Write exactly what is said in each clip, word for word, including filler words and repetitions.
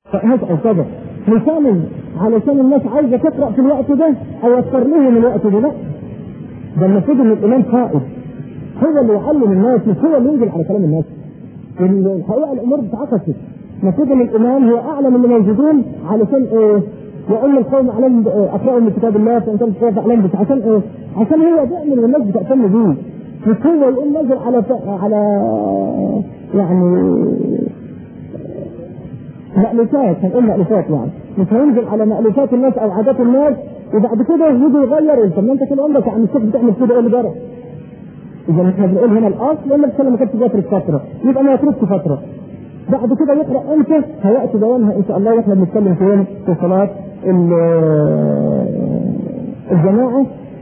هذا أو كذا مثال علشان الناس عايزة تقرأ في الوقت ده أوفر لهم الوقت ده. لا، ده المفروض إن الإمام قائد هو اللي يعلم الناس، مش هو اللي ينزل على كلام الناس. الحقيقة الأمور بتعكست. المفروض إن الإمام هو أعلم اللي موجودين علشان إيه؟ يقول للقوم أعلم أقرأوا من كتاب الله فإن كانت كتاب أعلم بس عشان إيه؟ عشان هو بيعمل والناس بتهتم بيه. مش هو يقول نزل على على يعني مألوفات، هنقول مألوفات يعني مش هينزل على مألوفات الناس أو عادات الناس وبعد كده يجي يغير. انت ما انت كده عمرك عم الشيخ بتعمل كده ايه اللي جرى؟ اذا احنا بنقول هنا الاصل لما الكلام ما كانش بيترك فتره يبقى ما يتركش فتره، بعد كده يقرا امتى هياتي بيانها ان شاء الله. واحنا بنتكلم فين؟ في صلاه الجماعه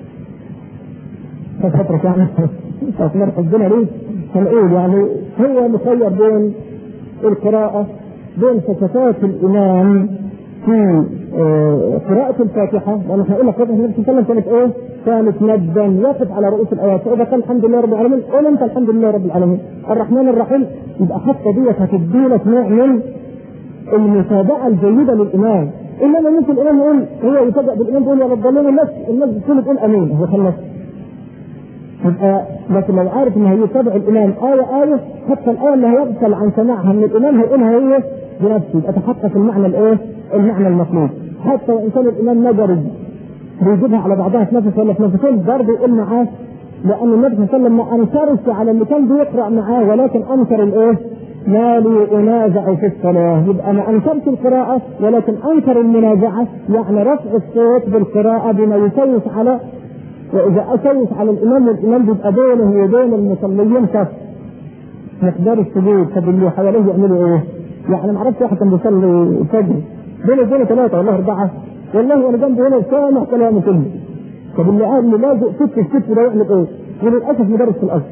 في فتره يعني اصلا حبنا ليه هنقول يعني هو مخير بين القراءه بين سكتات الامام في قراءة الفاتحة، لأن احنا قلنا قراءة النبي صلى الله عليه وسلم كانت ايه؟ كانت مدا يقف على رؤوس الآيات، فإذا قال الحمد لله رب العالمين قول أنت الحمد لله رب العالمين الرحمن الرحيم، يبقى حتى ديت هتديلك نوع من المتابعة الجيدة للإمام. إنما ممكن الإمام يقول هو يتابع بالإمام يقول يا رب العالمين الناس الناس بتقول تقول أمين هو خلص. يبقى لكن لو عارف إنه هيتابع الإمام آية آية حتى الآية اللي هيغفل عن سماعها من الإمام هيقولها هي بنفسه، يبقى تحقق المعنى الإيه؟ المعنى المطلوب. حتى وإن كان الإمام نجري بيجيبها على بعضها في نفس ولا في نفسين برضه يقول معاه، لأن النبي صلى الله عليه وسلم ما أنكرش على اللي كان بيقرأ معاه ولكن أنكر الإيه؟ ما لي أنازع في الصلاة. يبقى ما أنكرش القراءة ولكن أنكر المنازعة، يعني رفع الصوت بالقراءة بما يسوس على، وإذا أسوس على الإمام والإمام بيبقى بينه وبين المصلين كف مقدار السجود. طب اللي حواليه يعملوا إيه؟ يعني ما عرفت واحد كان بيصلي الفجر بين الدنيا ثلاثة والله أربعة والله وأنا جنبي هنا سامع كلامه كله. طب اللي قال لي لازق ست الست ده يعمل إيه؟ وللأسف مدرس في الأصل،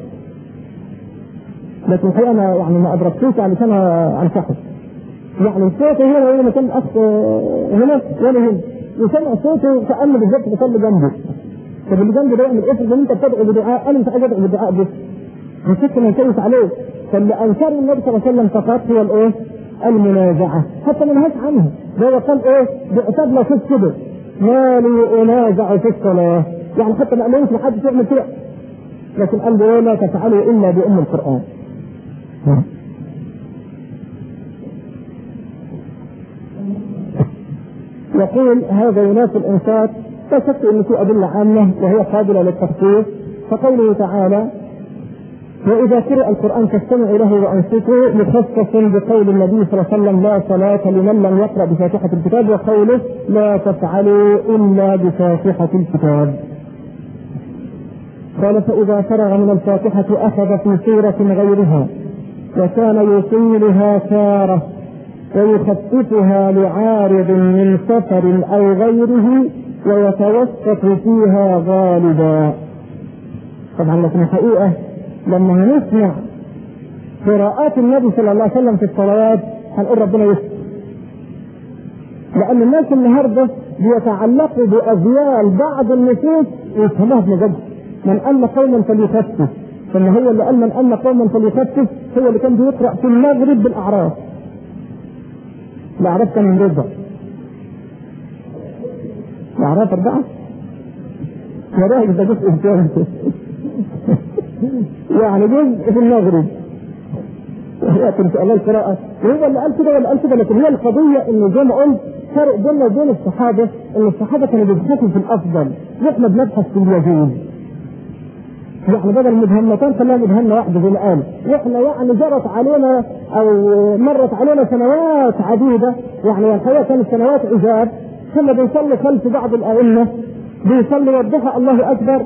لكن الحقيقة أنا يعني ما أدركتوش علشان أنصحه. يعني صوته هنا هنا كان أخ هنا وأنا هنا وسمع صوته كأنه بالضبط بيصلي جنبه. طب اللي جنبه ده يعمل إيه؟ إن أنت بتدعو بدعاء أنا مش عايز أدعو بدعاء بس مش ما يسوس عليه. فاللي أنكر النبي صلى الله عليه وسلم فقط هو الإيه؟ المنازعة، حتى ما نهاش عنها. ده قال ايه؟ بأساب لا شوف كده ما لي انازع في الصلاة، يعني حتى ما قالوش لحد يعمل كده، لكن قال له لا تفعلوا الا بأم القرآن. يقول هذا ينافي الانصات، لا شك ان في ادلة عامة وهي قابلة للتخصيص، فقوله تعالى وإذا قرأ القرآن فاستمعوا له وأنصتوا مخصص بقول النبي صلى الله عليه وسلم لا صلاة لمن لم يقرأ بفاتحة الكتاب، وقوله لا تفعلوا إلا بفاتحة الكتاب. قال فإذا فرغ من الفاتحة أخذ في سورة غيرها وكان يطيلها تارة ويخففها لعارض من سفر أو غيره ويتوسط فيها غالبا. طبعا لكن الحقيقة لما نسمع قراءات النبي صلى الله عليه وسلم في الصلوات هنقول ربنا يستر، لأن الناس النهارده بيتعلقوا بأذيال بعض النصوص ويفهموها بمجد. من أن قوما فليخفف، فإن هو اللي قال من أن قوما فليخفف هو اللي كان بيقرأ في المغرب بالأعراف. الأعراف كان من ربع الأعراف أربعة وراء ده جزء إنسان يعني جزء في المغرب لكن في الله القراءة وهو اللي قال كده ولا قال كده. لكن هي القضية إنه زي ما قلت فرق بيننا وبين الصحابة إن الصحابة كانوا بيبحثوا في الأفضل وإحنا بنبحث في اليجوز، يعني بدل مدهنتين خلينا مدهنة واحدة زي ما قال. وإحنا يعني جرت علينا أو مرت علينا سنوات عديدة، يعني الحقيقة كانت سنوات عجاب كنا بنصلي خلف بعض الأئمة بيصلي والضحى الله أكبر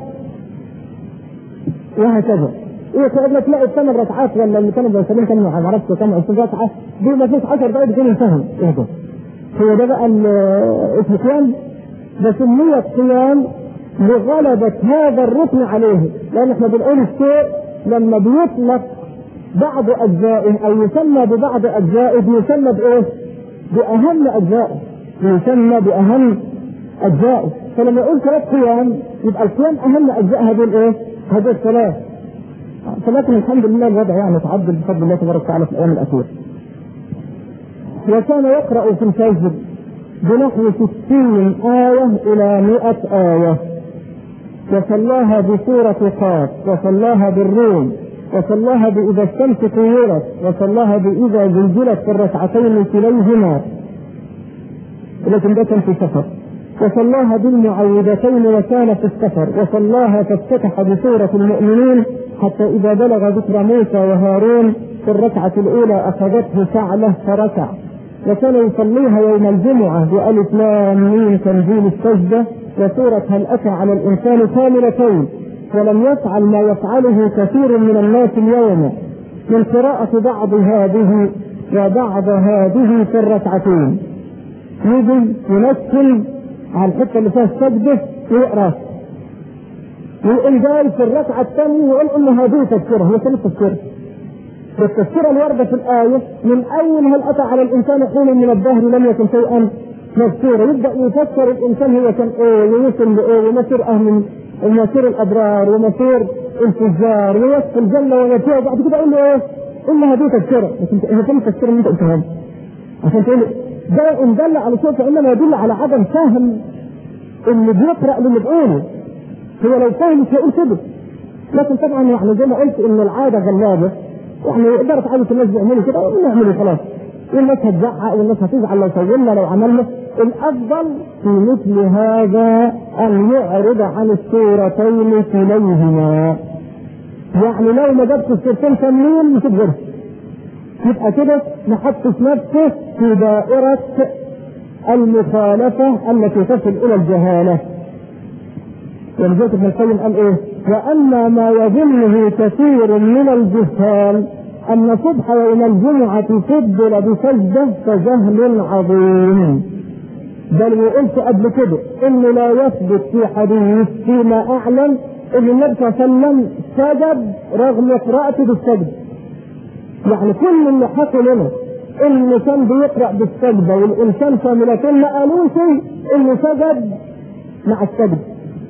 وهكذا. ايه كأنك تلاقي الثمان ركعات ولا اللي كانوا بيصلين كانوا ما عرفتوا كم عشرين ركعة دي ما فيش عشر دقائق يكونوا انتهوا. ايه ده؟ هو ده بقى اسمه قيام؟ ده سميت قيام لغلبة هذا الركن عليه، لأن احنا بنقول الشيء لما بيطلق بعض أجزائه أو يسمى ببعض أجزائه بيسمى بإيه؟ بأهم أجزائه، يسمى بأهم أجزائه. فلما يقول ثلاث قيام يبقى القيام أهم أجزاء هذه الإيه؟ هذه الصلاة. فلكن الحمد لله الوضع يعني تعدل بفضل الله تبارك وتعالى في الأيام الأخيرة. وكان يقرأ في الفجر بنحو ستين آية إلى مئة آية، وصلاها بسورة قاف، وصلاها بالروم، وصلاها بإذا الشمس كورت، وصلاها بإذا زلزلت في الركعتين كليهما، لكن ده كان في سفر، وصلاها بالمعوذتين وكان في السفر، وصلاها فافتتح بسورة المؤمنين حتى إذا بلغ ذكر موسى وهارون في الركعة الأولى أخذته فعله فركع، وكان يصليها يوم الجمعة بألف لام ميم تنزيل السجدة وسورة هل أتى على الإنسان كاملتين، ولم يفعل ما يفعله كثير من الناس اليوم من قراءة بعض هذه وبعض هذه في الركعتين. يجي ينزل على الحته اللي فيها السجده ويقرا، ويقول جاي في الركعه الثانيه ويقول ان هذه تذكره، هي كلمه تذكره. التذكره الوارده في الايه من اول هل اتى على الانسان حين من الدهر لم يكن شيئا مذكورا، يبدا يفكر الانسان هو كان ايه ويوصل لايه ومسير اهل ومسير الابرار ومسير الفجار ويدخل الجنه ويتوب، بعد كده يقول له ايه؟ قل هذه تذكره، لكن هي كلمه تذكره اللي انت قلتها عشان تقول ده ان دل على شيء فانما يدل على عدم فهم اللي بيقرا اللي بيقوله. هو لو فهم مش هيقول كده، لكن طبعا يعني زي ما قلت ان العاده غلابه، يعني يقدر عاده الناس بيعملوا كده ونعمله خلاص، والناس هتزعق والناس هتزعل لو سوينا لو عملنا. الافضل في مثل هذا ان يعرض عن السورتين كليهما، يعني لو ما جبت السورتين كاملين مش تقدر، يبقى كده نحطش نفسه في دائرة المخالفة التي تصل إلى الجهالة. ولذلك ابن القيم قال إيه؟ وأما ما يظنه كثير من الجهال أن صبح يوم الجمعة فضل بسجدة فجهل عظيم. بل وقلت قبل كده إنه لا يثبت في حديث فيما أعلم إن النبي صلى الله عليه وسلم سجد رغم قراءته بالسجد. يعني كل اللي حكوا لنا اللي كان بيقرأ بالسجدة والإنسان كاملتين ما قالوش اللي سجد مع السجد.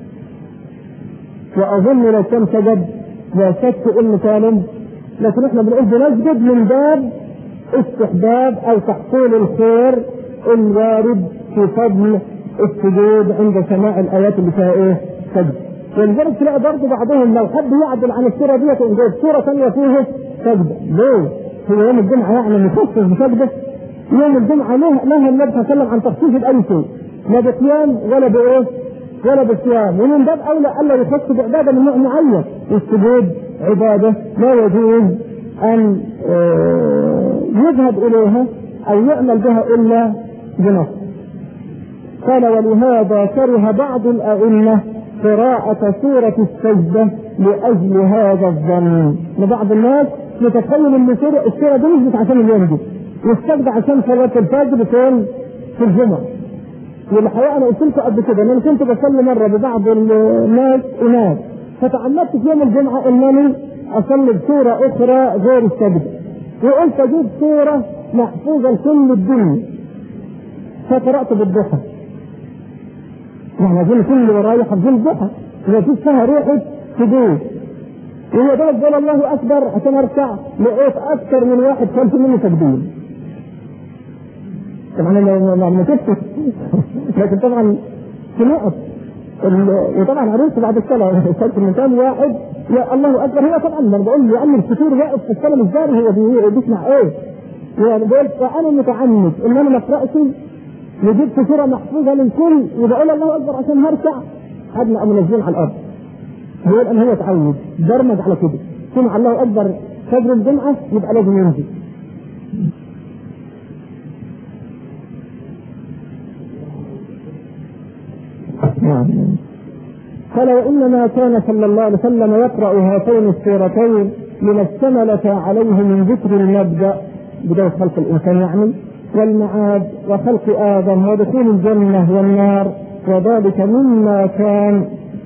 وأظن لو كان سجد لا شك إنه كان، لكن احنا بنقول بنسجد من باب استحباب أو تحصيل الخير الوارد في فضل السجود عند سماع الآيات اللي فيها إيه؟ سجد. ولذلك تلاقي برضه بعضهم لو حد يعدل عن السورة دي يقول سورة ثانية فيها سجدة. ليه؟ هو يوم الجمعة يعني مخصص بسجدة؟ يوم الجمعة نهى النبي صلى الله عليه وسلم عن تخصيص بأي شيء، لا بصيام ولا بإيه؟ ولا بصيام، ومن باب أولى ألا يخص بعبادة من نوع معين. السجود عبادة لا يجوز أن يذهب إليها أو يعمل بها إلا بنص. قال ولهذا كره بعض الأئمة قراءة سورة السجدة لأجل هذا الظن. لبعض الناس يتخيل ان السورة دي نزلت عشان اليوم دي، والسجدة عشان صلاة الفجر فين؟ في الجمعة. والحقيقة أنا قلت لكم قبل كده إن أنا كنت بصلي مرة ببعض الناس إمام، فتعمدت في يوم الجمعة إنني أصلي بسورة أخرى غير السجدة، وقلت أجيب سورة محفوظة لكل الدنيا، فقرأت بالضحى. يعني أظن كل اللي ورايا حافظين الضحى، إذا فيش فيها روحي تدوس. وهو ده قال الله أكبر عشان أركع لقيت أكثر من واحد كان مني تكبير. طبعا أنا ما كنتش، لكن طبعا سمعت وطبعا عرفت بعد الصلاة صرت من كام واحد يا الله أكبر. هو طبعا أنا بقول له أن الكثير واقف في الصلاة مش داري هو بيسمع إيه. يعني بقول فأنا متعمد إن أنا ما أقرأش وجبت سورة محفوظة للكل وبقول الله أكبر عشان هركع قبل أن ننزل على الأرض. هو الآن هو تعود برمج على كده، سمع الله أكبر فجر الجمعة يبقى لازم ينزل. قال وإنما كان صلى الله عليه وسلم يقرأ هاتين السورتين لما اشتملت عليه من ذكر المبدأ بداية خلق الإنسان يعني والمعاد وخلق آدم ودخول الجنة والنار، وذلك مما كان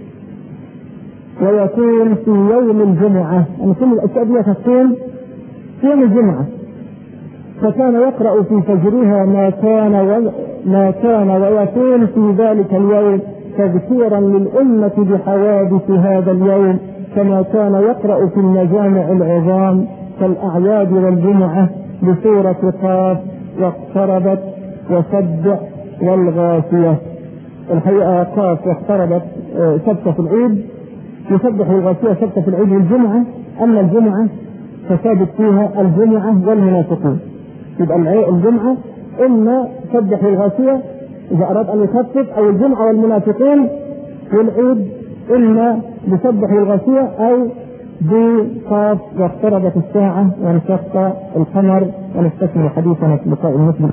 ويكون في يوم الجمعة. أن كل الأشياء دي تكون في يوم الجمعة، فكان يقرأ في فجرها ما كان ما كان ويكون في ذلك اليوم تذكيرا للأمة بحوادث هذا اليوم، كما كان يقرأ في المجامع العظام كالأعياد والجمعة بسورة قاف واقتربت وسبح والغاشية. الحقيقة قاف واقتربت سبت في العيد، يسبح والغاشية سبت في العيد والجمعة. أما الجمعة فثابت فيها الجمعة والمنافقين. يبقى الجمعة إما سبح والغاشية إذا أراد أن يخفف، أو الجمعة والمنافقين. والعيد إما بسبح والغاشية أو بقاف واقتربت الساعة وانشق القمر. ونستكمل حديثنا في لقاء المسلم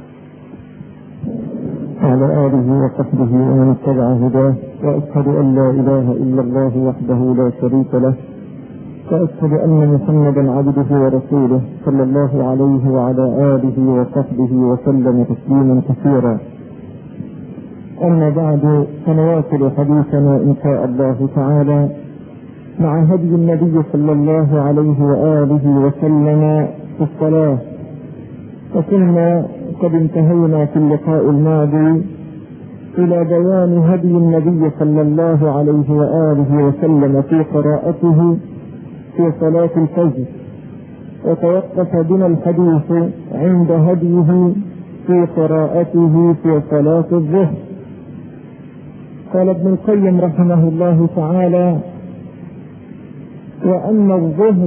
على آله وصحبه ومن اتبع هداه، وأشهد أن لا إله إلا الله وحده لا شريك له، وأشهد أن محمدا عبده ورسوله صلى الله عليه وعلى آله وصحبه وسلم تسليما كثيرا. أما بعد، فنواصل حديثنا إن شاء الله تعالى مع هدي النبي صلى الله عليه وآله وسلم في الصلاة. وكنا قد انتهينا في اللقاء الماضي إلى بيان هدي النبي صلى الله عليه وآله وسلم في قراءته في صلاة الفجر، وتوقف بنا الحديث عند هديه في قراءته في صلاة الظهر. قال ابن القيم رحمه الله تعالى: وأما الظهر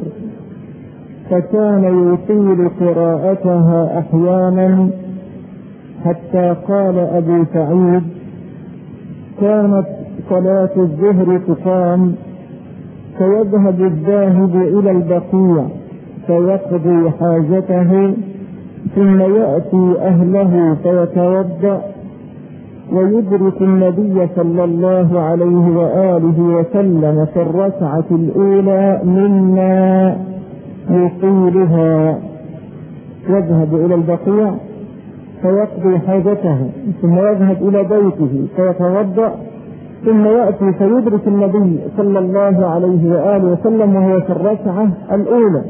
فكان يطيل قراءتها أحيانا، حتى قال أبو سعيد: كانت صلاة الظهر تقام فيذهب الذاهب إلى البقيع فيقضي حاجته، ثم يأتي أهله فيتوضأ ويدرك النبي صلى الله عليه وآله وسلم في الركعة الأولى مما يطيلها. يذهب إلى البقيع فيقضي حاجته، ثم يذهب إلى بيته فيتوضأ، ثم يأتي فيدرك النبي صلى الله عليه وآله وسلم وهو في الركعة الأولى.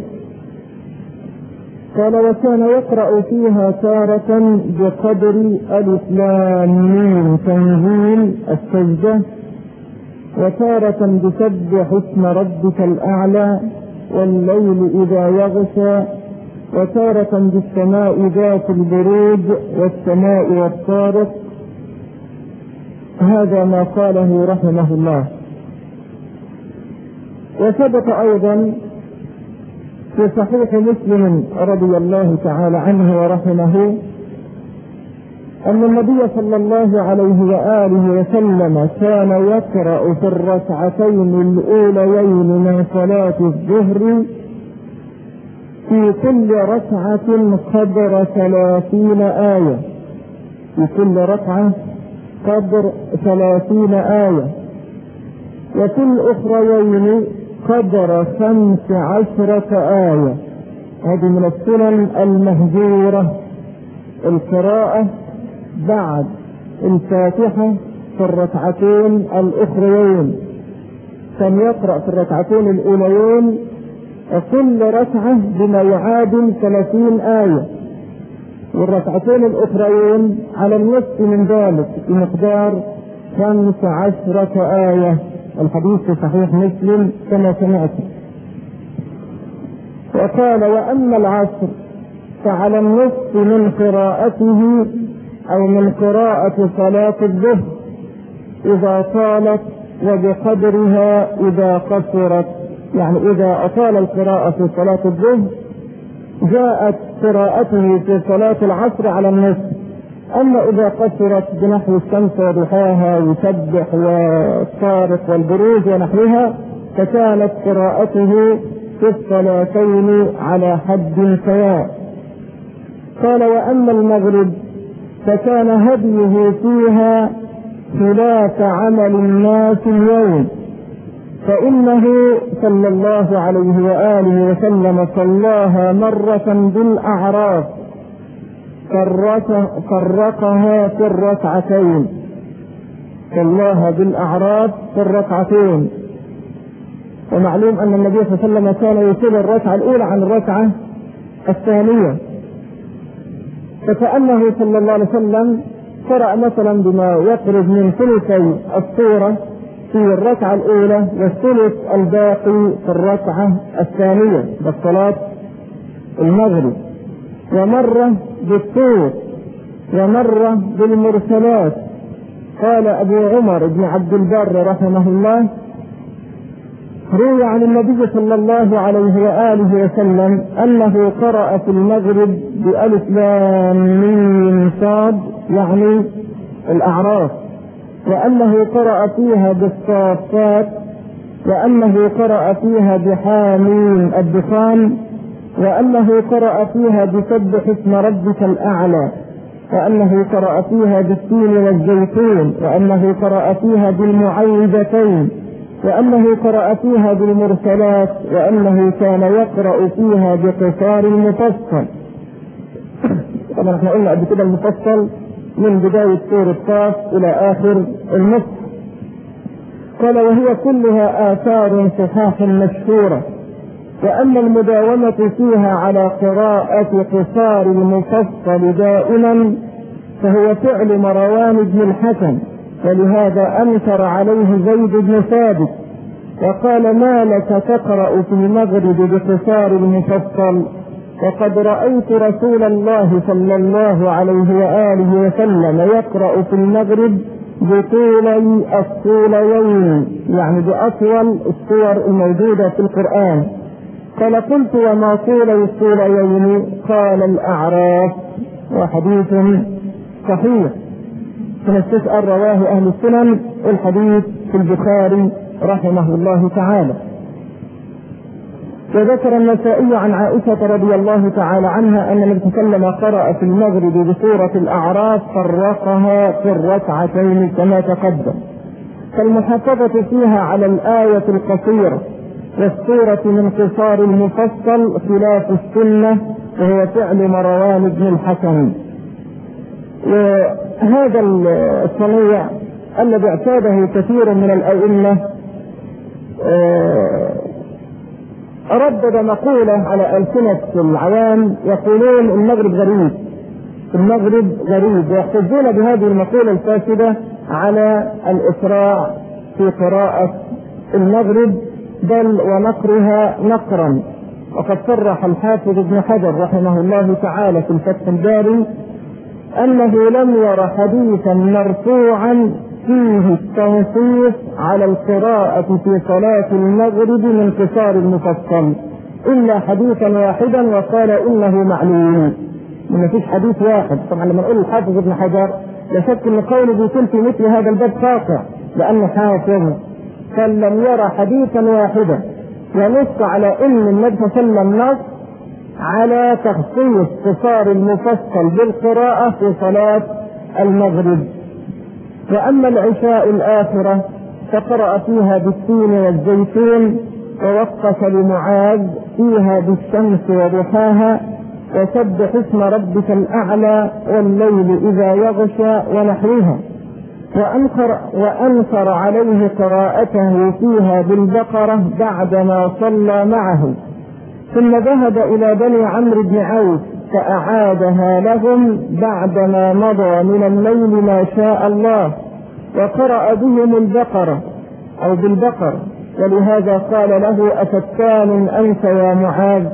قال: وكان يقرأ فيها تارة بقدر ألف لام ميم تنزيل السجدة، وتارة بسبح اسم ربك الأعلى والليل إذا يغشى، وتارة بالسماء ذات البروج والسماء والطارق. هذا ما قاله رحمه الله. وثبت أيضا في صحيح مسلم رضي الله تعالى عنه ورحمه أن النبي صلى الله عليه وآله وسلم كان يقرأ في الركعتين الأوليين من صلاة الظهر في كل ركعة قدر ثلاثين آية، في كل ركعة قدر ثلاثين آية، وفي الأخريين قدر خمس عشرة آية. هذه من السنن المهجورة، القراءة بعد الفاتحة في الركعتين الأخريين. كان يقرأ في الركعتين الأوليين كل ركعة بما يعادل ثلاثين آية، والركعتين الأخريين على النصف من ذلك بمقدار خمس عشرة آية. الحديث في صحيح مسلم كما سمعت. وقال: وأما العصر فعلى النصف من قراءته أو من قراءة صلاة الظهر إذا طالت، وبقدرها إذا قصرت. يعني إذا أطال القراءة في صلاة الظهر جاءت قراءته في صلاة العصر على النصف. أما إذا قصرت بنحو الشمس وضحاها ويسبح والطارق والبروج ونحوها فكانت قراءته في الصلاتين على حد سواء. قال: وأما المغرب فكان هديه فيها خلاف عمل الناس اليوم، فإنه صلى الله عليه وآله وسلم صلاها مرة بالأعراف فرقها في الركعتين، صلاها بالأعراف في الركعتين. ومعلوم أن النبي صلى الله عليه وسلم كان يصل الركعة الأولى عن الركعة الثانية، فكأنه صلى الله عليه وسلم قرأ مثلا بما يقرب من ثلثي السورة في الركعة الأولى والثلث الباقي في الركعة الثانية بالصلاة المغرب. ومرة بالطور، ومرة بالمرسلات. قال أبو عمر بن عبد البر رحمه الله: روي عن النبي صلى الله عليه وآله وسلم أنه قرأ في المغرب بألف لام ميم صاد يعني الأعراف، وأنه قرأ فيها بالصافات، وأنه قرأ فيها بحاميم الدخان، وأنه قرأ فيها بسبح اسم ربك الأعلى، وأنه قرأ فيها بالتين والزيتون، وأنه قرأ فيها بالمعوذتين، وأنه قرأ فيها بالمرسلات، وأنه كان يقرأ فيها بقصار المفصل. طبعا احنا قلنا قبل كده المفصل من بداية سورة قاف إلى آخر النص. قال: وهي كلها آثار صحاح مشهورة، وأما المداومة فيها على قراءة قصار المفصل دائما فهو فعل مروان بن الحكم، ولهذا أنكر عليه زيد بن ثابت وقال: ما لك تقرأ في المغرب بقصار المفصل؟ وقد رأيت رسول الله صلى الله عليه وآله وسلم يقرأ في المغرب بطولي الطوليين، يعني بأطول الصور الموجودة في القرآن. قال: قلت: وما طولي الطوليين؟ قال: الأعراف. وحديث صحيح. فنستسأل رواه أهل السنن، الحديث في البخاري رحمه الله تعالى. وذكر النسائي عن عائشة رضي الله تعالى عنها أن النبي صلى الله عليه وسلم قرأ في المغرب بسورة الأعراف فرقها في الركعتين كما تقدم. فالمحافظة فيها على الآية القصيرة والسورة من قصار المفصل خلاف السنة، وهو فعل مروان بن الحكم. وهذا الصنيع الذي اعتاده كثير من الأئمة ردد مقولة على ألسنة العوام يقولون المغرب غريب، المغرب غريب، ويحتجون بهذه المقولة الفاسدة على الإسراع في قراءة المغرب بل ونقرها نقرا. وقد صرح الحافظ ابن حجر رحمه الله تعالى في الفتح الباري أنه لم ير حديثا مرفوعا فيه التنصيص على القراءة في صلاة المغرب من قصار المفصل إلا حديثا واحدا، وقال إنه معلوم. ما فيش حديث واحد. طبعا لما نقول الحافظ ابن حجر لا شك ان قوله بيكون في مثل هذا الباب قاطع، لأنه حافظ قال لم يرى حديثا واحدا ونص على ان النبي صلى الله عليه وسلم نص على تخصيص قصار المفصل بالقراءة في صلاة المغرب. وأما العشاء الآخرة فقرأ فيها بالتين والزيتون، ووقف لمعاذ فيها بالشمس وضحاها، وسبح اسم ربك الأعلى والليل إذا يغشى ونحوها. وأنكر, وأنكر عليه قراءته فيها بالبقرة بعدما صلى معه، ثم ذهب إلى بني عمرو بن عوف فأعادها لهم بعدما مضى من الليل ما شاء الله، وقرأ بهم البقرة أو بالبقر. ولهذا قال له: أفتان أنت يا معاذ؟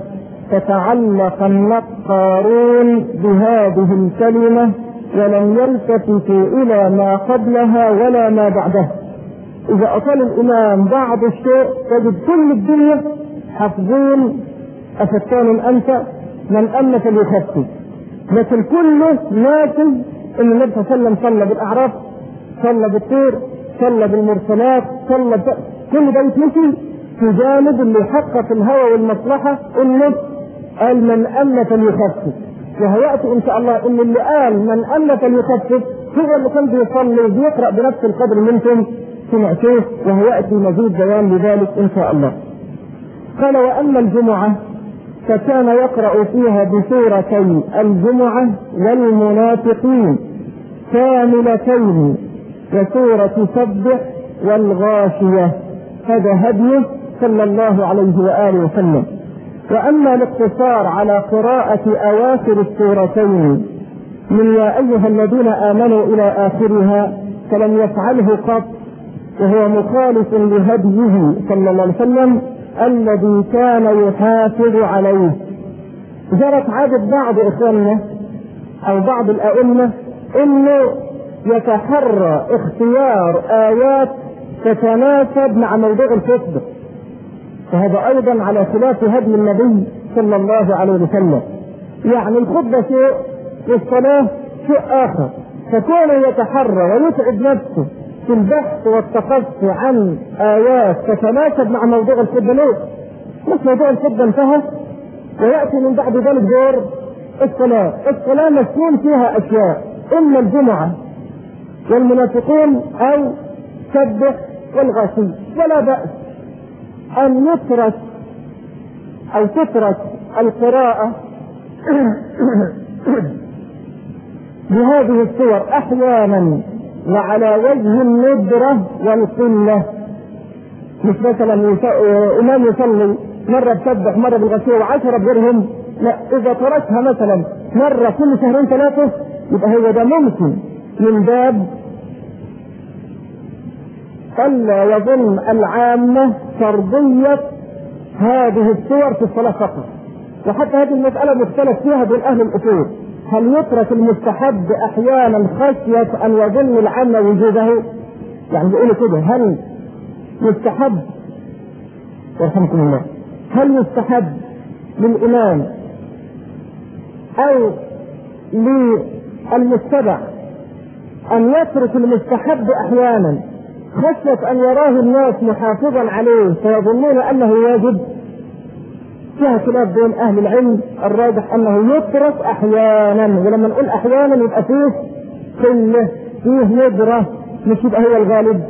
فتعلق النقارون بهذه الكلمة ولم يلتفتوا إلى ما قبلها ولا ما بعدها. إذا أطال الإمام بعض الشيء تجد كل الدنيا حافظين أفتان أنت من أمن فليخفف، لكن كله ناكل ان النبي صلى الله عليه وسلم صلى بالاعراف، صلى بالطور، صلى بالمرسلات، صلى ب... كل ده يتمشي في جانب اللي يحقق الهوى والمصلحه انه قال من امن فليخفف. وهياتي ان شاء الله ان اللي قال من امن فليخفف هو اللي كان بيصلي وبيقرا بنفس القدر منكم سمعتوه، وهياتي مزيد بيان لذلك ان شاء الله. قال: واما الجمعه فكان يقرأ فيها بسورتي الجمعة والمنافقين كاملتين وسورة سبح والغاشية. هذا هديه صلى الله عليه وآله وسلم. وأما الاقتصار على قراءة أواخر السورتين من يا أيها الذين آمنوا إلى آخرها فلم يفعله قط، وهو مخالف لهديه صلى الله عليه وسلم الذي كان يحافظ عليه. جرت عادة بعض إخواننا أو بعض الأئمة إنه يتحرى اختيار آيات تتناسب مع موضوع الخطبة، فهذا أيضا على خلاف هدي النبي صلى الله عليه وسلم. يعني الخطبة شيء والصلاة شيء آخر، فكونه يتحرى ويتعب نفسه في البحث والتقصي عن آيات تتناسب مع موضوع الخطبة. ليه؟ مش موضوع الخطبة انتهى ويأتي من بعد ذلك دور الصلاة. الصلاة مسنون فيها أشياء، إما الجمعة والمنافقون أو سبح والغاشية، ولا بأس أن يترك أو تترك القراءة بهذه الصور أحيانا وعلى وجه الندرة والقلة. مش مثلا إمام يصلي مرة تسبح مرة بالغاشية وعشرة بغيرهم، لا، إذا تركها مثلا مرة كل شهرين ثلاثة يبقى هو ده ممكن من باب ألا يظن العامة فرضية هذه الصور في الصلاة فقط. وحتى هذه المسألة مختلف فيها بين أهل الأصول، هل يترك المستحب أحيانا خشية أن يظن العامة وجوده؟ يعني بيقولوا كده، هل يستحب يرحمكم الله هل يستحب للإمام أو للمتبع أن يترك المستحب أحيانا خشية أن يراه الناس محافظا عليه فيظنون أنه واجب؟ فيها خلاف بين أهل العلم، الراجح أنه يترك أحيانا، ولما نقول أحيانا يبقى فيه قلة، فيه ندرة، مش يبقى هو الغالب.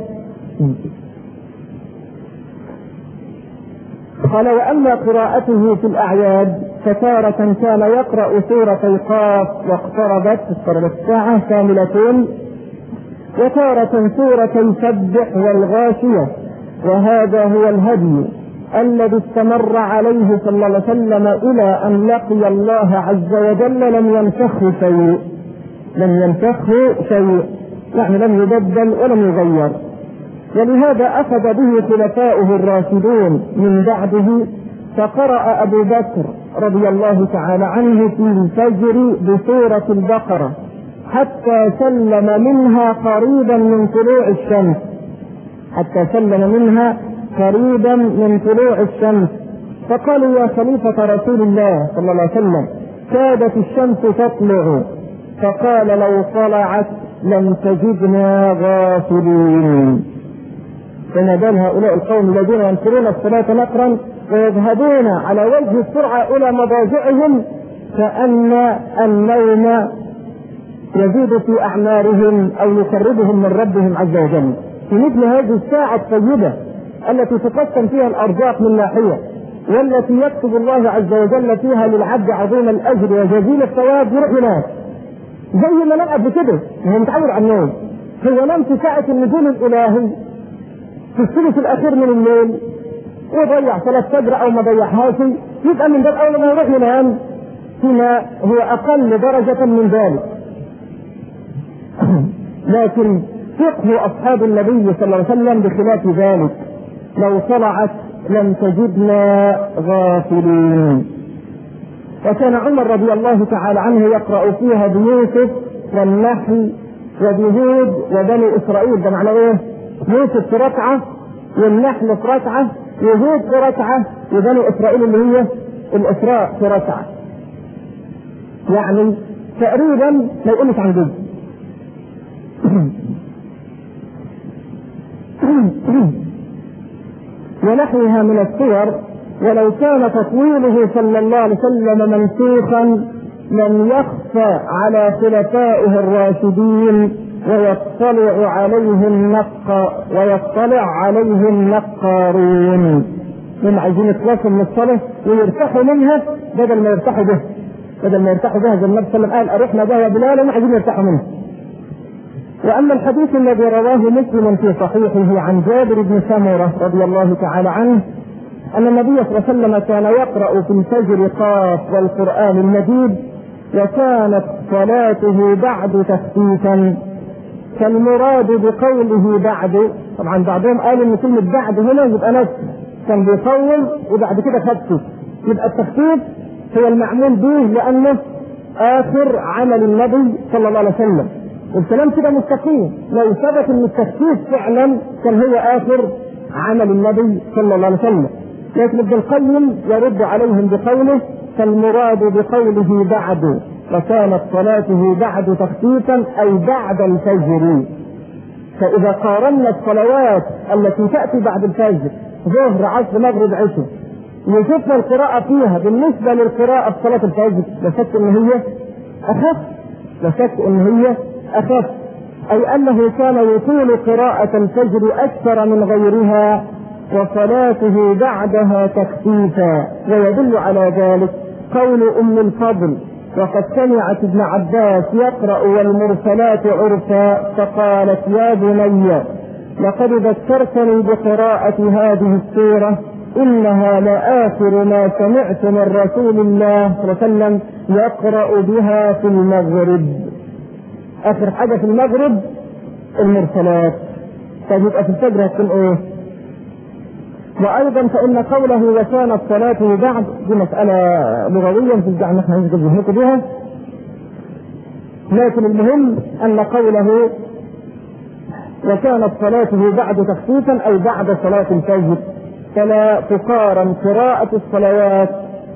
قال: وأما قراءته في الأعياد فتارة كان يقرأ سورة قاف واقتربت اقتربت الساعة كاملتين، وتارة سورة سبح والغاشية، وهذا هو الهدي الذي استمر عليه صلى الله عليه وسلم إلى أن لقي الله عز وجل. لم ينسخه شيء لم ينسخه شيء يعني لم يبدل ولم يغير. ولهذا أخذ به خلفاؤه الراشدون من بعده، فقرأ أبو بكر رضي الله تعالى عنه في الفجر بسورة البقرة حتى سلم منها قريبا من طلوع الشمس حتى سلم منها قريبا من طلوع الشمس. فقالوا: يا خليفة رسول الله صلى الله عليه وسلم، كادت الشمس تطلع. فقال: لو طلعت لم تجدنا غافلين. فنادى هؤلاء القوم الذين ينكرون الصلاة نكرا ويذهبون على وجه السرعة إلى مضاجعهم كأن النوم يزيد في أعمارهم أو يقربهم من ربهم عز وجل. في مثل هذه الساعة الطيبة التي تقسم فيها الأرزاق من ناحية، والتي يكتب الله عز وجل فيها للعبد عظيم الأجر وجزيل الثواب، يروح ينام زي ما نام قبل كده، هو متعود على النوم. هو نام في ساعة النزول الإلهي في الثلث الأخير من الليل وضيع صلاة فجر أو ما ضيعهاش، يبقى من باب أولى ما يروح ينام فيما هو أقل درجة من ذلك. لكن فقه أصحاب النبي صلى الله عليه وسلم بخلاف ذلك: لو طلعت لم تجدنا غافلين. وكان عمر رضي الله تعالى عنه يقرأ فيها بيوسف والنحل وبهود وبني إسرائيل. ده معنى إيه؟ يوسف في ركعة والنحل في ركعة، يهود في ركعة، وبني إسرائيل اللي هي الإسراء في ركعة. يعني تقريبا ما يقولش عن جزء. ونحوها من الصور. ولو كان تطويله صلى الله عليه وسلم منسوخا لم يخفى على خلفائه الراشدين ويطلع عليه النقا ويطلع عليه النقارون. هم عايزين يخلصوا من الصلاة ويرتاحوا منها بدل ما يرتاحوا به بدل ما يرتاحوا بها زي النبي صلى الله عليه وسلم قال: أرحنا بها يا بلال، هم عايزين يرتاحوا منها. وأما الحديث الذي رواه مسلم في صحيحه عن جابر بن سمرة رضي الله تعالى عنه أن النبي صلى الله عليه وسلم كان يقرأ في الفجر قاف والقرآن المجيد، وكانت صلاته بعد تخفيفا. فالمراد بقوله بعد، طبعا بعضهم قالوا ان كلمة بعد هنا يبقى نفس، كان بيطول وبعد كده خفف، يبقى التخفيف هو المعمول به لأنه آخر عمل النبي صلى الله عليه وسلم، والكلام كده مستقيم. لو ثبت ان التخفيف فعلا كان هو آخر عمل النبي صلى الله عليه وسلم. لكن ابن القيم يرد عليهم بقوله: فالمراد بقوله بعد فكانت صلاته بعد تخفيفا أي بعد الفجر. فإذا قارنا الصلوات التي تأتي بعد الفجر ظهر عصر مغرب عشاء وشفنا القراءة فيها بالنسبة للقراءة في صلاة الفجر، لا شك ان هي أخف، لا شك ان هي أخف، أي أنه كان يطيل قراءة الفجر أكثر من غيرها وصلاته بعدها تخفيفا. ويدل على ذلك قول أم الفضل: وقد سمعت ابن عباس يقرأ والمرسلات عرفا فقالت: يا بني لقد ذكرتني بقراءة هذه السورة، إنها لآخر ما سمعت من رسول الله صلى الله عليه وسلم يقرأ بها في المغرب. آخر حاجة في المغرب المرسلات، فيبقى في الفجر هتكون إيه؟ وأيضا فإن قوله وكانت صلاته بعد دي مسألة لغوية ترجع نحن نجد ذهنك بها، لكن المهم أن قوله وكانت صلاته بعد تخفيفا أي بعد صلاة الفجر، فلا تقارن قراءة الصلوات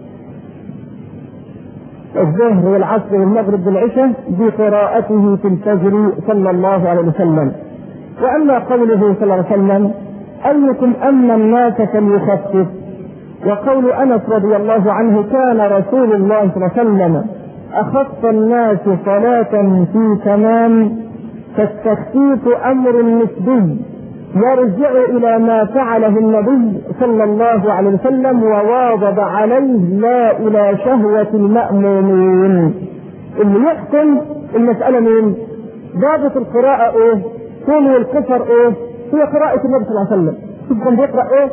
الظهر والعصر والمغرب والعشاء بقراءته في الفجر صلى الله عليه وسلم. وأما قوله صلى الله عليه وسلم: أيكم أما الناس فليخفف، وقول أنس رضي الله عنه: كان رسول الله صلى الله عليه وسلم أخف الناس صلاة في تمام، فالتخفيف أمر نسبي يرجع إلى ما فعله النبي صلى الله عليه وسلم وواظب عليه لا إلى شهوة المأمومين. اللي يحكم المسألة مين؟ ضابط القراءة إيه؟ طول القصر إيه؟ هي قراءة النبي صلى الله عليه وسلم. تبقى بيقرأ إيه؟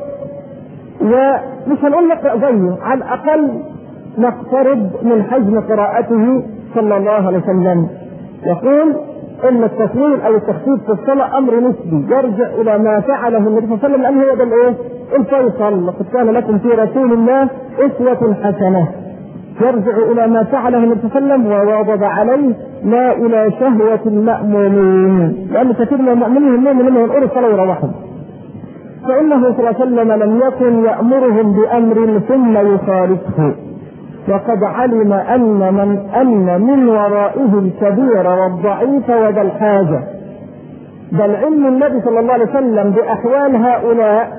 ومش هنقول نقرأ زيه، على الأقل نقترب من حجم قراءته صلى الله عليه وسلم. يقول ان التسويل او التخفيف في الصلاه امر نسبي يرجع الى ما فعله النبي صلى الله عليه وسلم، لان هو ده الايه؟ الفيصل. لقد كان لكم في رسول الله اسوه حسنه. يرجع الى ما فعله النبي صلى الله عليه وسلم وواظب عليه لا الى شهوه المأمومين، لان كثير من المؤمنين منهم انهم ينقروا الصلاه ويروحوا. فانه صلى الله عليه وسلم لم يكن يامرهم بامر ثم يخالفه، وقد علم أن من أن من ورائه الكبير والضعيف وذا الحاجة، بل علم النبي صلى الله عليه وسلم بأحوال هؤلاء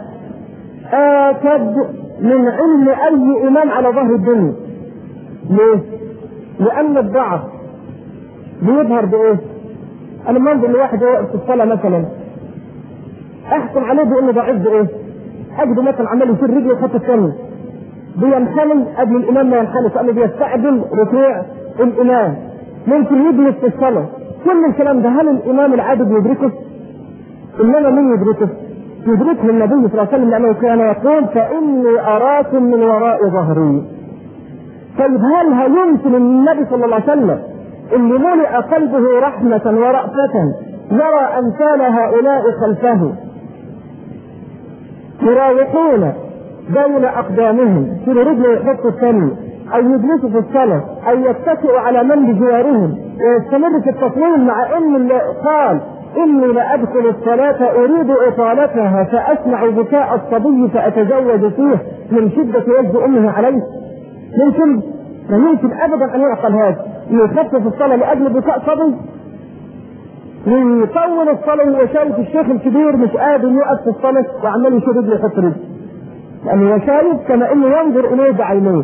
آكد من علم أي إمام على ظهر الدنيا. ليه؟ لأن الضعف بيظهر بإيه؟ أنا منظر لواحد واقف في الصلاة مثلا أحكم عليه بأنه ضعيف بإيه؟ أجد مثلا عمال يشيل رجله خط الثاني بينحني قبل الامام ما ينحني، فانه بيستعجل ركوع الامام، ممكن يجلس في الصلاه. كل الكلام ده هل الامام العادل يدركه؟ انما من يدركه؟ يدركه النبي صلى الله عليه وسلم، لانه كان يقول: فاني اراكم من وراء ظهري. طيب هل هل يمكن النبي صلى الله عليه وسلم اللي ملئ قلبه رحمه ورأفة يرى امثال هؤلاء خلفه يراوحون بين اقدامهم في رجل يحط الثاني او يجلسوا في الصلاه او يتكئوا على من بجوارهم ويستمر في التطويل، مع ان اللي قال: اني لادخل الصلاه اريد اطالتها فاسمع بكاء الصبي فاتزوج فيه من شده وجد امه عليه. ممكن؟ لا يمكن ابدا ان يعقل هذا، يخفف الصلاه لاجل بكاء صبي ويطول الصلاه وهو شايف الشيخ الكبير مش قادر يقف في الصلاه وعمال يشيل رجله يحط رجله، لأنه شايف كما إنه ينظر إليه بعينيه.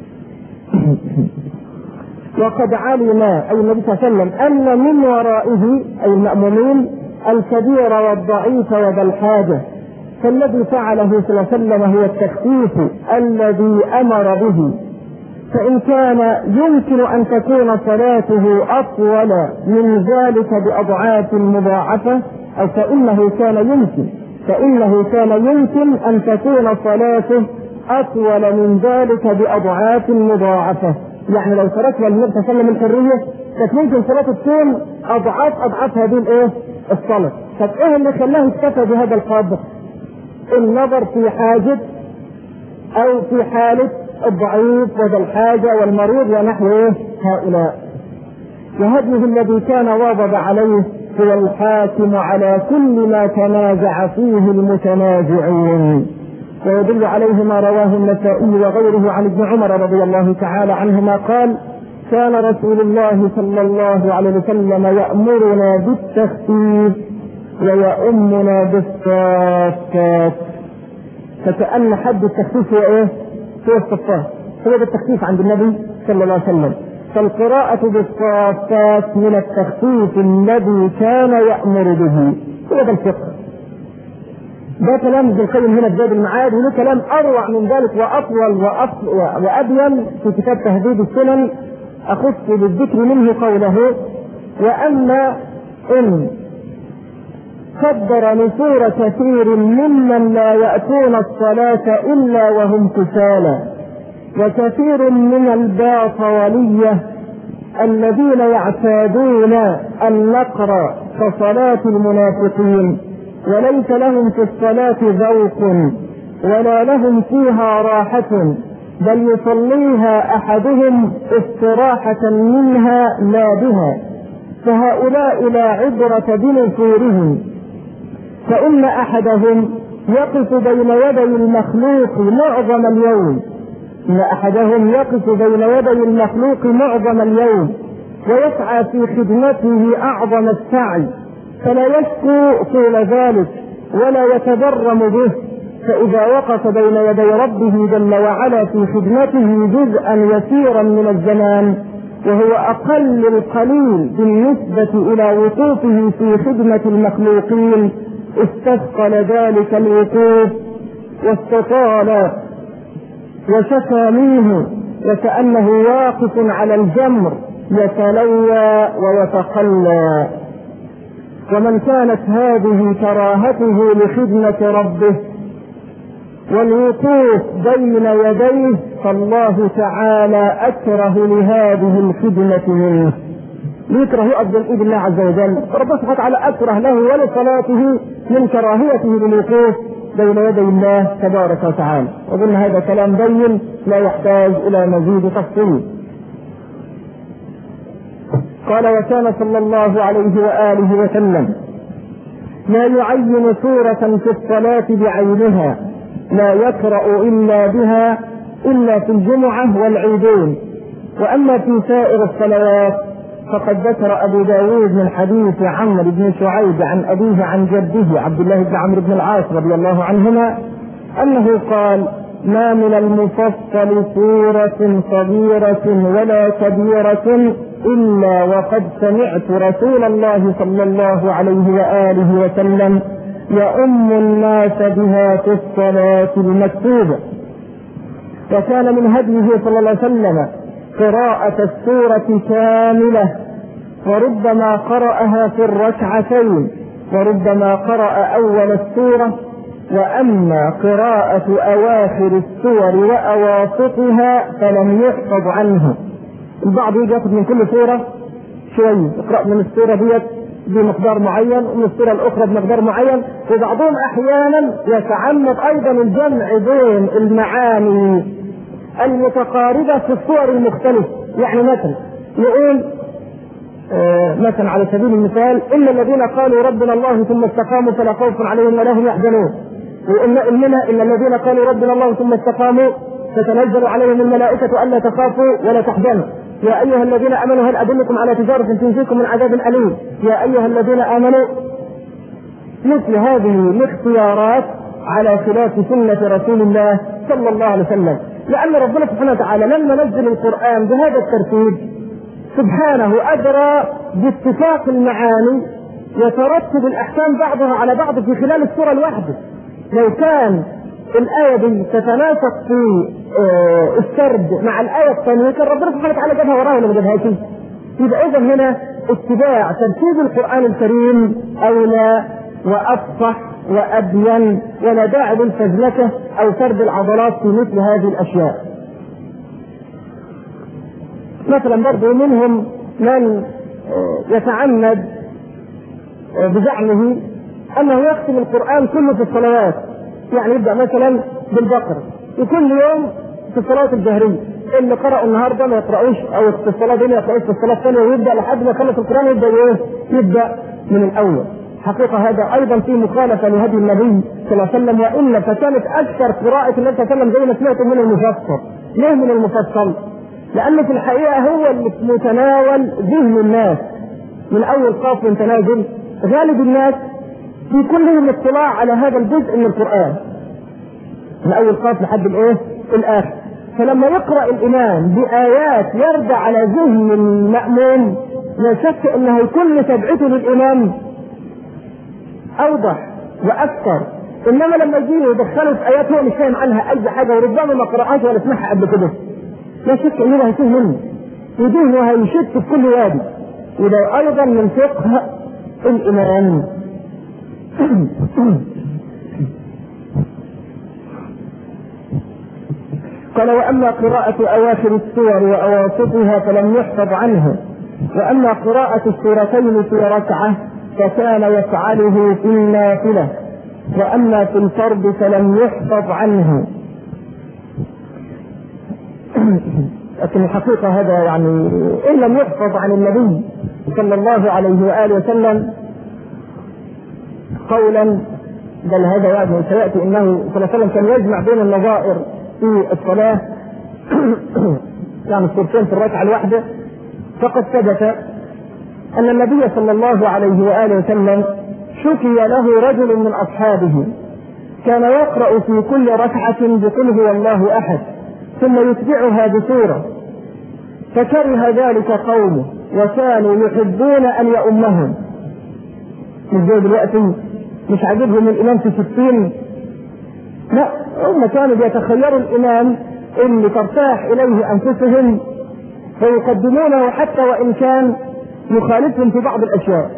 وقد علم أي النبي صلى الله عليه وسلم أن من ورائه أي المأمومين الكبير والضعيف وذا الحاجة، فالذي فعله صلى الله عليه وسلم هو التخفيف الذي أمر به. فإن كان يمكن أن تكون صلاته أطول من ذلك بأضعاف مضاعفة، أو فإنه كان يمكن فإنه كان يمكن أن تكون صلاته أطول من ذلك بأضعاف مضاعفة. يعني لو تركنا النبي صلى الله عليه وسلم الحرية كانت ممكن صلاته تكون أضعاف أضعاف هذه الإيه؟ الصلاة. طب إيه اللي خلاه اكتفى بهذا القدر؟ النظر في حاجة أو في حالة الضعيف وذا الحاجة والمريض ونحو هؤلاء. وهديه الذي كان واظب عليه هو الحاكم على كل ما تنازع فيه المتنازعون. ويدل عليه ما رواه النسائي وغيره عن ابن عمر رضي الله تعالى عنهما قال: كان رسول الله صلى الله عليه وسلم يأمرنا بالتخفيف ويؤمنا بالصافات. فكأن حد التخفيف هو ايه؟ هو الصفات، هو ده التخفيف عند النبي صلى الله عليه وسلم. فالقراءة بالصافات من التخفيف الذي كان يأمر به، هو ده الفقه. ده كلام ابن القيم هنا في زاد المعاد، وله كلام أروع من ذلك وأطول وأبين في كتاب تهذيب السنن. أخص بالذكر منه قوله: وأما إن قدر نفور كثير ممن لا يأتون الصلاة إلا وهم كسالى، وكثير من الباطولية الذين يعتادون النقر كصلاة المنافقين، وليس لهم في الصلاة ذوق ولا لهم فيها راحة، بل يصليها أحدهم استراحة منها لا بها، فهؤلاء لا عبرة بنفورهم. فإن أحدهم يقف بين يدي المخلوق معظم اليوم إن أحدهم يقف بين يدي المخلوق معظم اليوم ويسعى في خدمته أعظم السعي، فلا يشكو طول ذلك ولا يتبرم به، فإذا وقف بين يدي ربه جل وعلا في خدمته جزءا يسيرا من الزمان، وهو أقل القليل بالنسبة إلى وقوفه في خدمة المخلوقين، استثقل ذلك الوقوف واستطال وشكى منه، وكأنه واقف على الجمر يتلوى ويتخلى. ومن كانت هذه كراهته لخدمة ربه والوقوف بين يديه، فالله تعالى أكره لهذه الخدمة منه. يكره يؤذن إيد الله عز وجل، ربنا سبحانه وتعالى أكره له ولصلاته من كراهيته للوقوف بين يدي الله تبارك وتعالى. وقلن هذا كلام بين لا يحتاج إلى مزيد تفصيل. قال: وكان صلى الله عليه وآله وسلم لا يعين سورة في الصلاة بعينها لا يقرأ إلا بها إلا في الجمعة والعيدين، وأما في سائر الصلوات فقد ذكر أبو داود من حديث عمرو بن شعيب عن أبيه عن جده عبد الله بن عمرو بن العاص رضي الله عنهما أنه قال: ما من المفصل سورة صغيرة ولا كبيرة إلا وقد سمعت رسول الله صلى الله عليه وآله وسلم يؤم الناس بها في الصلاة المكتوبة. وكان من هديه صلى الله عليه وسلم قراءة السورة كاملة، وربما قرأها في الركعتين، وربما قرأ أول السورة. وأما قراءة أواخر السور وأواسطها فلم يحفظ عنه. البعض يأخذ من كل سورة شوية، يقرأ من السورة ديت بمقدار معين ومن السورة الأخرى بمقدار معين، وبعضهم أحيانا يتعمد أيضا الجمع بين المعاني المتقاربة في الصور المختلفة. يعني مثلا يقول آه مثلا على سبيل المثال: إن الذين قالوا ربنا الله ثم استقاموا فلا خوف عليهم ولا هم يحزنون. وإن منها إن الذين قالوا ربنا الله ثم استقاموا تتنزل عليهم الملائكة ألا تخافوا ولا تحزنوا يا أيها الذين آمنوا هل أدلكم على تجارة تنجيكم من عذاب أليم يا أيها الذين آمنوا. مثل هذه الاختيارات على خلاف سنة رسول الله صلى الله عليه وسلم، لأن ربنا سبحانه وتعالى لما نزل القرآن بهذا الترتيب سبحانه أدرى باتفاق المعاني يترتب الأحكام بعضها على بعض في خلال السورة الواحدة. لو كان الآية دي تتناسق في السرد مع الآية الثانية كان ربنا سبحانه وتعالى جابها وراها ولا ما جابهاش. يبقى إذا هنا اتباع ترتيب القرآن الكريم أولى وأفصح وأبين، ولا داعي للفزلكة أو سرد العضلات في مثل هذه الأشياء. مثلا برضو منهم من يتعمد بزعمه أنه يختم القرآن كله في الصلوات، يعني يبدأ مثلا بالبقرة وكل يوم في الصلاه الجهريه اللي قرأوا النهارده ما يقرأوش، او في الصلاه دي ما يقرأوش في الصلاه الثانيه، ويبدا لحد ما يخلص القران يبدا ايه؟ يبدا من الاول. حقيقه هذا ايضا في مخالفه لهدي النبي صلى الله عليه وسلم، والا فكانت اكثر قراءه النبي صلى الله عليه وسلم زي ما سمعتم من المفصل. ليه من المفصل؟ لان في الحقيقه هو اللي متناول ذهن الناس من اول قاف من تنازل. غالب الناس في كلهم اطلاع على هذا الجزء من القران من اول قاف لحد الايه؟ الاخر. فلما يقرأ الإمام بآيات يرد على ذهن المأموم لا شك أنه يكون تبعته للإمام أوضح وأكثر. إنما لما يجي يدخله في آيات هو مش فاهم عنها أي حاجة وربما ما قرأهاش ولا سمعها قبل كده، لا شك أنه هيتوه منه وذهنه وهيشت في كل وادي. وده أيضا من فقه الإمام. قال: وأما قراءة أواخر السور وأواسطها فلم يحفظ عنه، وأما قراءة السورتين في ركعة فكان يفعله في النافلة، وأما في الفرض فلم يحفظ عنه. لكن الحقيقة هذا يعني إن لم يحفظ عن النبي صلى الله عليه وآله وسلم قولا، بل هذا يعني سيأتي إنه صلى الله عليه وسلم كان يجمع بين النظائر في الصلاة يعني السورتين في الركعة الواحدة. فقد ثبت أن النبي صلى الله عليه وآله وسلم شكي له رجل من أصحابه كان يقرأ في كل ركعة بقل هو الله أحد ثم يتبعها بسورة، فكره ذلك قومه وكانوا يحبون أن يؤمهم. مش زي دلوقتي مش عاجبهم الإمام في ستين، لا، هم كانوا بيتخيروا الإمام اللي ترتاح إليه أنفسهم فيقدمونه حتى وإن كان يخالفهم في بعض الأشياء.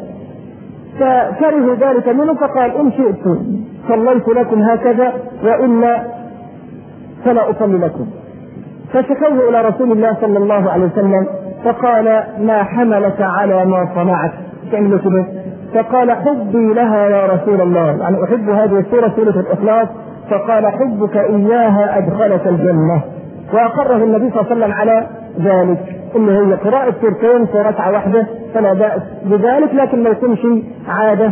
فكرهوا ذلك منه فقال: إن شئتم صليت لكم هكذا وإلا فلا أصلي لكم. فشكوه إلى رسول الله صلى الله عليه وسلم فقال: ما حملك على ما صنعت؟ تعملوا كده؟ فقال: حبي لها يا رسول الله، يعني أحب هذه السورة سورة الإخلاص. فقال: حبك إياها أدخلك الجنة. وأقره النبي صلى الله عليه وسلم على ذلك، إن هي قراءة سورتين في ركعة واحدة فلا بأس بذلك، لكن ما يكونش عادة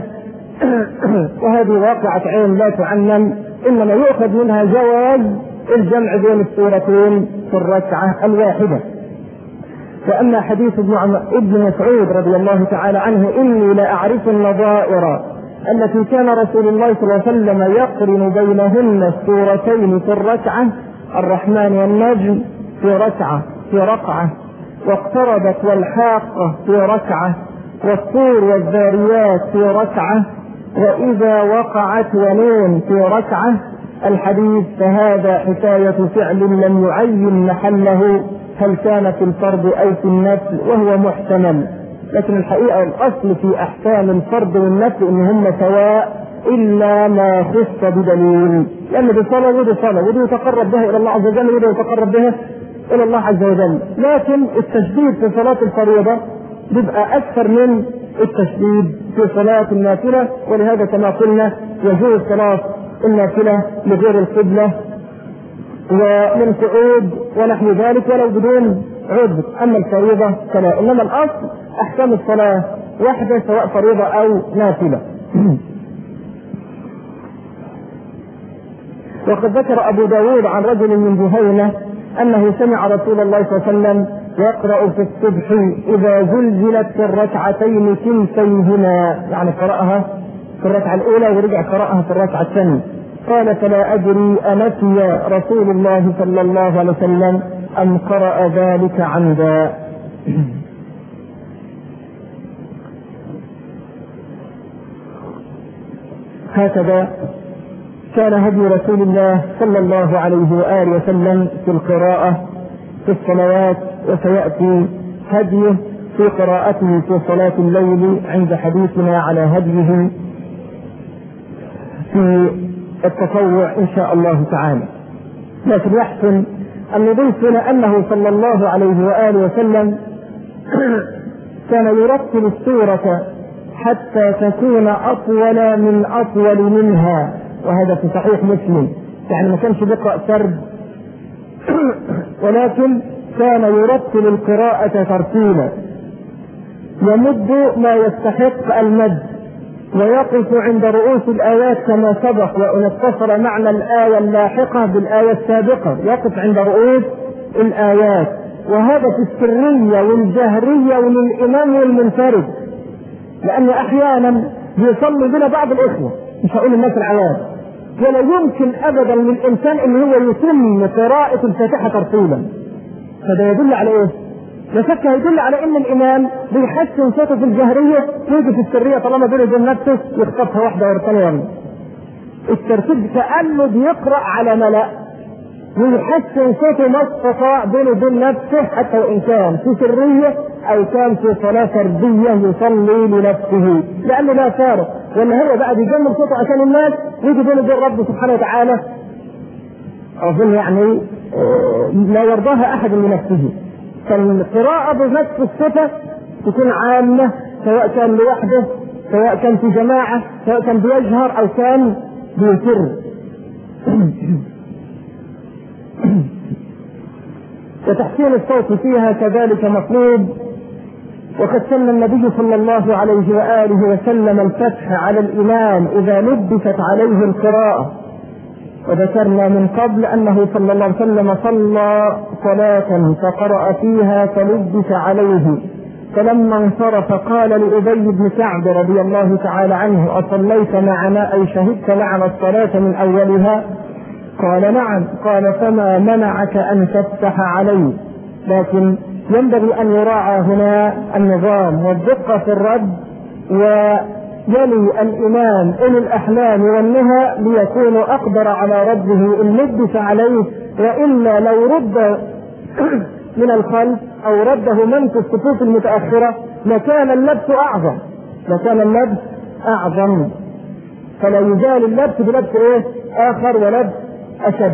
وهذه واقعة عين لا تعمم، إنما يؤخذ منها جواز الجمع بين السورتين في الركعة الواحدة. وأما حديث ابن مسعود رضي الله تعالى عنه: إني لا أعرف النظائر التي كان رسول الله صلى الله عليه وسلم يقرن بينهن السورتين في الركعة، الرحمن والنجم في ركعة في ركعة، واقتربت والحاقة في ركعة، والطور والذاريات في ركعة، وإذا وقعت ونون في ركعة. الحديث فهذا حكاية فعل لم يعين محله هل كان في الفرض أو في النفل، وهو محتمل. لكن الحقيقة الأصل في أحكام الفرض والنفل إن هم سواء إلا ما خص بدليل، لأن دي صلاة ودي صلاة، ودي يتقرب بها إلى الله عز وجل ودي يتقرب بها إلى الله عز وجل. لكن التشديد في صلاة الفريضة بيبقى أكثر من التشديد في صلاة النافلة، ولهذا كما قلنا يجوز صلاة النافلة لغير القبلة ومن قعود ونحو ذلك ولو بدون عذر. أما الفريضة فلا، إنما الأصل أحكام الصلاة واحدة سواء فريضة أو نافلة. وقد ذكر أبو داود عن رجل من جهينة أنه سمع رسول الله صلى الله عليه وسلم يقرأ في الصبح إذا زلزلت في الركعتين كلتيهما، يعني قرأها في الركعة الأولى ورجع قرأها في الركعة الثانية. قال: فلا أدري أنسي رسول الله صلى الله عليه وسلم أم قرأ ذلك عمدا. هكذا كان هدي رسول الله صلى الله عليه وآله وسلم في القراءة في الصلوات، وسيأتي هديه في قراءته في صلاة الليل عند حديثنا على هديه في التطوع إن شاء الله تعالى. لكن يحسن أن نضيف هنا أنه صلى الله عليه وآله وسلم كان يرتل السورة حتى تكون أطول من أطول منها، وهذا في صحيح مسلم. يعني ما كانش بيقرأ سرد ولكن كان يرتل القراءة ترتيلا، يمد ما يستحق المد، ويقف عند رؤوس الآيات كما سبق، وإن اتصل معنى الآية اللاحقة بالآية السابقة يقف عند رؤوس الآيات. وهذا في السرية والجهرية وللإمام والمنفرد، لأن أحيانا يصلي بنا بعض الإخوة، مش هقول الناس العوام، ولا يمكن أبدا للإنسان أن هو يتم قراءة الفاتحة ترتيلا. فده يدل على إيه؟ لا شك يدل على ان الامام بيحسن صوته في الجهريه ويجي في السريه طالما بينه وبين نفسه يخطفها واحده ورا الثانيه. الترتيب كانه بيقرا على ملأ ويحسن صوته ما استطاع بينه وبين نفسه، حتى وان كان في سريه او كان في صلاه فرديه يصلي لنفسه، لانه لا فارق، وان هو بقى بيجمل صوته عشان الناس ويجي بينه وبين ربه سبحانه وتعالى اظن يعني لا يرضاها احد لنفسه. فالقراءة بنفس الصفة تكون عامة، سواء كان لوحده، سواء كان في جماعة، سواء كان بيجهر أو كان بيسر. وتحسين الصوت فيها كذلك مطلوب، وقد سن النبي صلى الله عليه وآله وسلم الفتح على الإمام إذا لبست عليه القراءة. وذكرنا من قبل أنه صلى الله عليه وسلم صلى صلاة فقرأ فيها فلبس عليه، فلما انصرف قال لأبي بن كعب رضي الله تعالى عنه: أصليت معنا أي شهدت معنا الصلاة من أولها؟ قال: نعم. قال: فما منعك أن تفتح عليه؟ لكن ينبغي أن يراعى هنا النظام والدقة في الرد، ويلي الإمام أولي الأحلام والنهى ليكونوا أقدر على رده إن لبس عليه، وإلا لو رد من الخلف أو رده من في الصفوف المتأخرة لكان اللبس أعظم لكان اللبس أعظم فلا يزال اللبس بلبس إيه آخر ولبس أشد.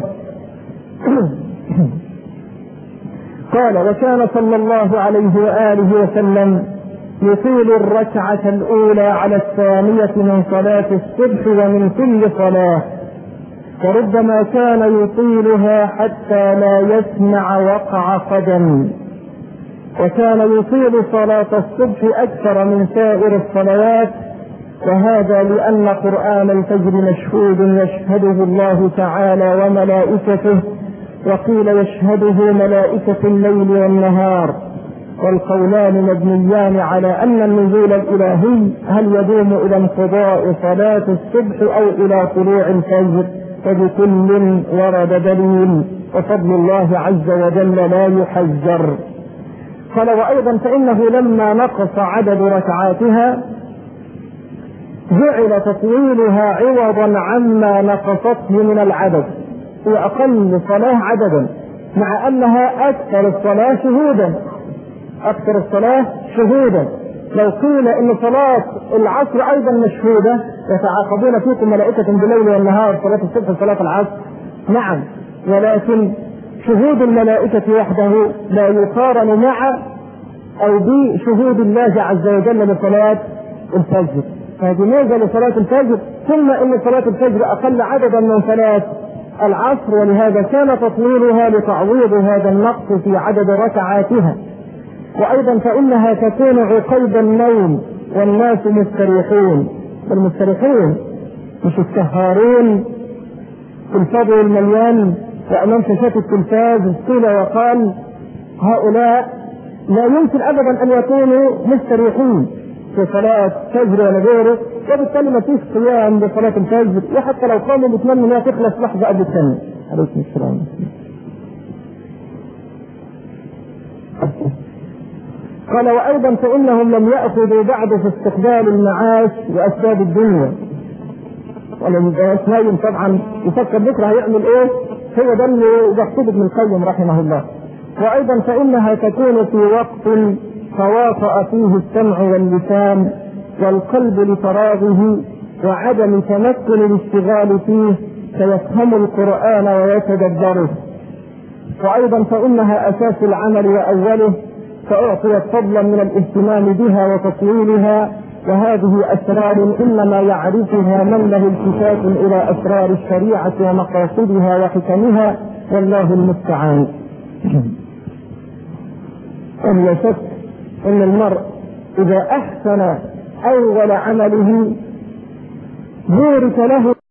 قال: وكان صلى الله عليه وآله وسلم يطيل الركعة الأولى على الثانية من صلاة الصبح ومن كل صلاة، وربما كان يطيلها حتى لا يسمع وقع قدم. وكان يطيل صلاة الصبح أكثر من سائر الصلوات، وهذا لأن قرآن الفجر مشهود يشهده الله تعالى وملائكته، وقيل يشهده ملائكة الليل والنهار، والقولان مبنيان على أن النزول الإلهي هل يدوم إلى انقضاء صلاة الصبح أو إلى طلوع الفجر، فبكل ورد دليل، وفضل الله عز وجل لا يحجر. قال: وأيضا فإنه لما نقص عدد ركعاتها جعل تطويلها عوضا عما نقصته من العدد، هي أقل صلاة عددا مع أنها أكثر الصلاة شهودا أكثر الصلاة شهودا لو قيل إن صلاة العصر أيضا مشهودة، يتعاقبون فيكم ملائكة بالليل والنهار، صلاة الصبح وصلاة العصر، نعم، ولكن شهود الملائكة وحده لا يقارن مع أو بشهود الله عز وجل لصلاة الفجر، فهذه ميزة لصلاة الفجر، ثم إن صلاة الفجر أقل عددا من صلاة العصر، ولهذا كان تطويلها لتعويض هذا النقص في عدد ركعاتها. وأيضا فإنها تكون عقيب النوم والناس مستريحون، المستريحون مش السهارين في الفضل المليان وأمام شاشات التلفاز. قيل وقال هؤلاء لا يمكن أبدا أن يكونوا مستريحين في صلاة فجر ولا غيره، وبالتالي ما فيش قيام بصلاة الفجر، وحتى لو قاموا بيتمنوا انها تخلص لحظة قبل الثانية. عليكم السلام. قال: وأيضا فإنهم لم يأخذوا بعد في استقبال المعاش وأسباب الدنيا، ولم يتهايم طبعا يفكر بكرة هيعمل إيه، هو ده اللي يقصده ابن القيم رحمه الله. وأيضا فإنها تكون في وقت تواطأ فيه السمع واللسان والقلب لفراغه وعدم تمكن الاشتغال فيه فيفهم القرآن ويتدبره. وأيضا فإنها أساس العمل وأوله، فأعطيت فضلا من الاهتمام بها وتطويلها، وهذه أسرار إنما يعرفها من له التفات إلى أسرار الشريعة ومقاصدها وحكمها، والله المستعان. ولا شك أن المرء إذا أحسن أول عمله بورك له